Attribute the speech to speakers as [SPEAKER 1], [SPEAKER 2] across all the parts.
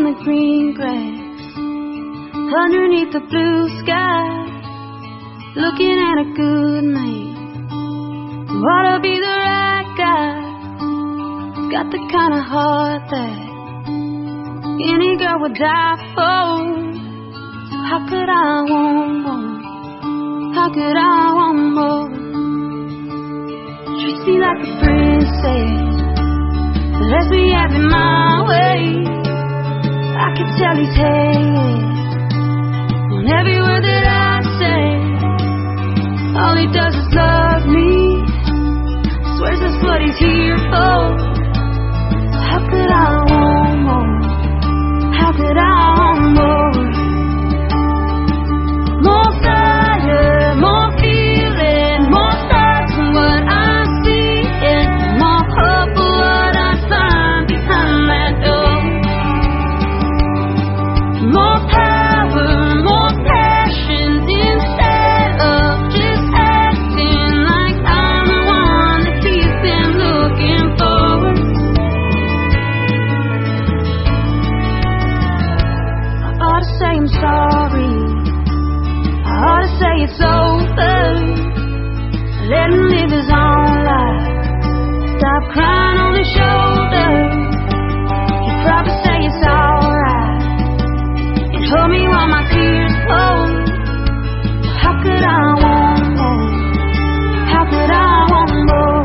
[SPEAKER 1] the green grass, underneath the blue sky, looking at a good man who ought to be the right guy. He's got the kind of heart that any girl would die for. So how could I want more? How could I want more? Treats me like a princess, lets me have it my way. I can tell he's hating on every word that I say. All he does is love me, swears that's what he's here for. How could I want more? How could I want more? More fire, more feeling, more stars than what I see, and more hope for what I find behind that door. More power, more passion, instead of just acting like I'm the one that he's been looking for. I ought to say I'm sorry, I ought to say it's over, let him live his own life, stop crying on his shoulder. He'd probably say it's alright and hold me while my tears flow. How could I want more? How could I want more?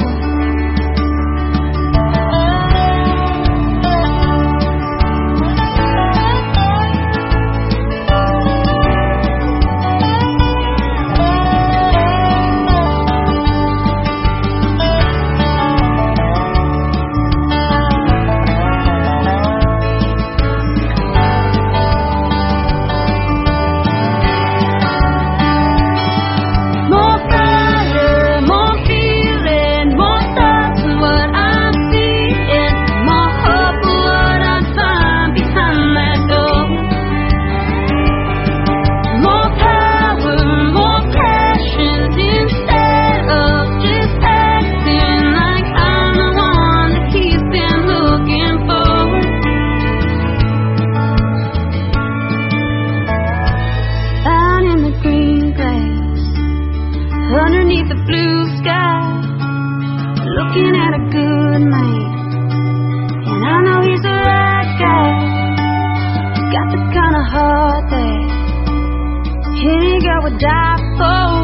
[SPEAKER 1] Underneath the blue sky, looking at a good man, and I know he's the right guy. He's got the kind of heart that any girl would die for.